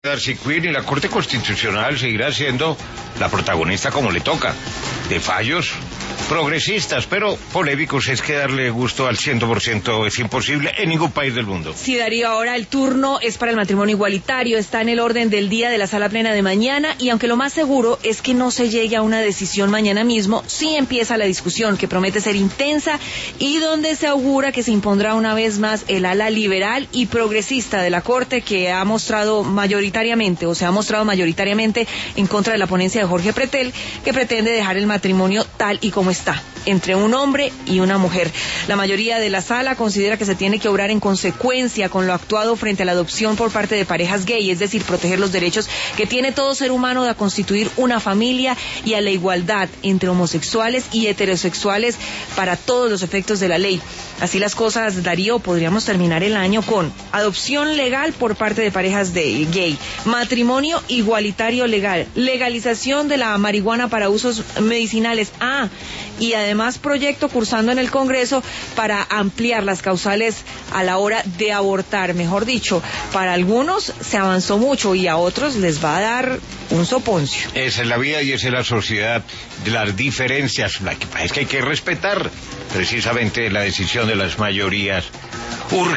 Darcy Quinn, y la Corte Constitucional seguirá siendo la protagonista como le toca, de fallos progresistas, pero polémicos. Es que darle gusto al 100% es imposible en ningún país del mundo. Sí, Darío, ahora el turno es para el matrimonio igualitario, está en el orden del día de la sala plena de mañana, y aunque lo más seguro es que no se llegue a una decisión mañana mismo, sí empieza la discusión, que promete ser intensa y donde se augura que se impondrá una vez más el ala liberal y progresista de la Corte, que se ha mostrado mayoritariamente en contra de la ponencia de Jorge Pretel, que pretende dejar el matrimonio tal y como está, entre un hombre y una mujer. La mayoría de la sala considera que se tiene que obrar en consecuencia con lo actuado frente a la adopción por parte de parejas gay, es decir, proteger los derechos que tiene todo ser humano de constituir una familia y a la igualdad entre homosexuales y heterosexuales para todos los efectos de la ley. Así las cosas, Darío, podríamos terminar el año con adopción legal por parte de parejas de gay, matrimonio igualitario legal, legalización de la marihuana para usos medicinales, y además proyecto cursando en el Congreso para ampliar las causales a la hora de abortar. Mejor dicho, para algunos se avanzó mucho y a otros les va a dar un soponcio. Esa es la vida y esa es la sociedad, de las diferencias. Es que hay que respetar precisamente la decisión de las mayorías.